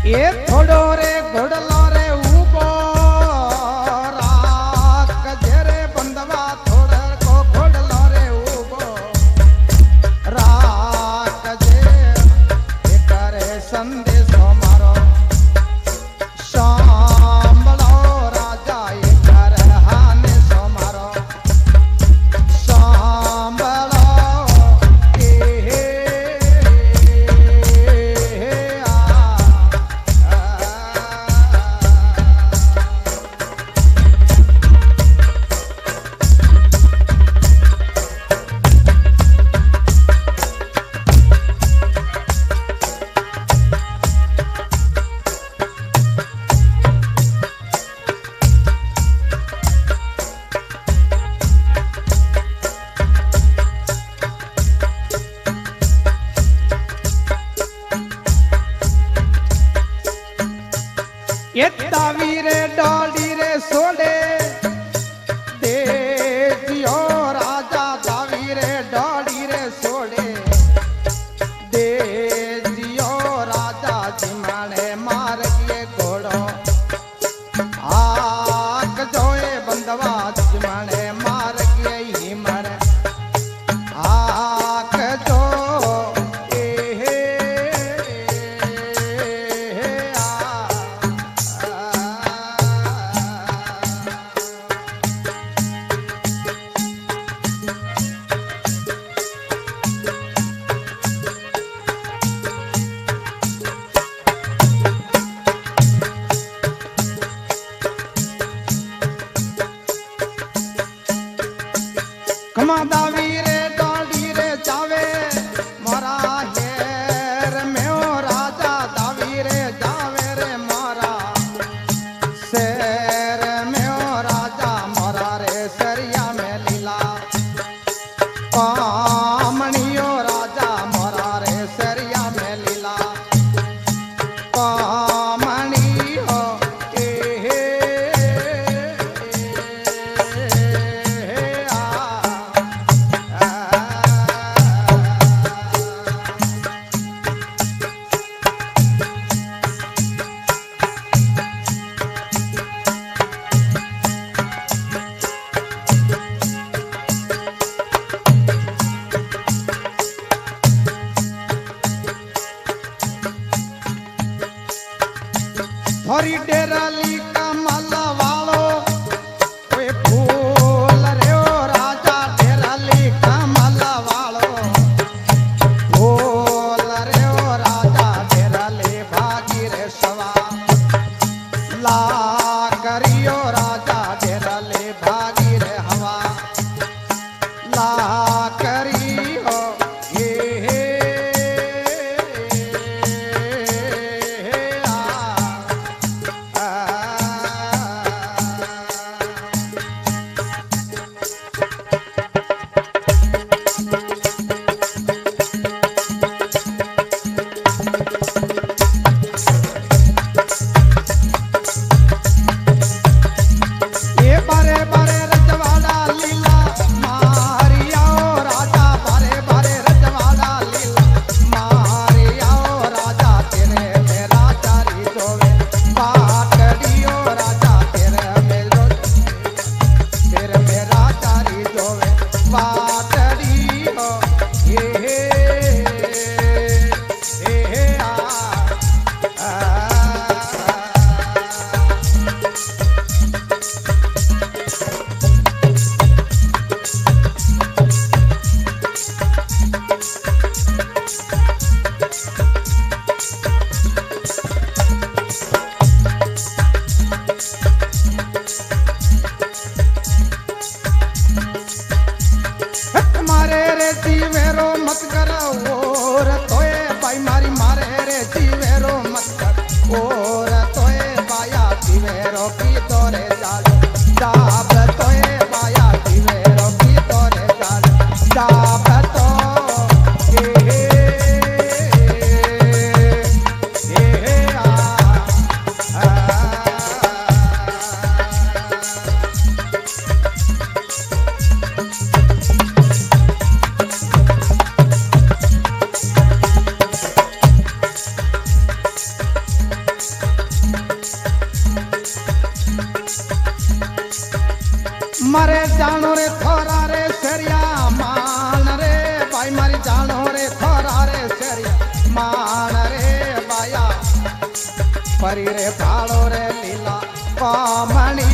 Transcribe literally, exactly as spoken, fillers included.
ये थोड़ो रे घोड़लो रे ऊबो रात कजेरे बंदवा थोड़े को घोड़लो रे ऊबो रात कजे करे संदेशो मारो सांभळो राजा ये करे हाने सो मारो सांभळो ए ये दावी रे डोली रे सोडे दे जियो राजा दावी रे डोली रे सोडे दे जियो राजा जिमाने मार किए घोड़ो आक जोए बंदवा जिमाने मार किए ही मर आक जो कमा दावी रे डोली रे जावे मोरा हेर में ओ राजा दावी रे जावे रे मोरा शेर में ओ राजा मोरा रे सरिया में लीला पामणियो राजा मोरा रे सरिया में लीला पामणी हो थोड़ी डेराली कमल वालो वे फूल रे ओ राजा डेराली कमल वालो फूल रे ओ राजा डेराली भागी रे सवा ला करियो राजा डेराली भागी रे हवा ला करियो ये आ परी रे थाड़ो रे लीला बामणी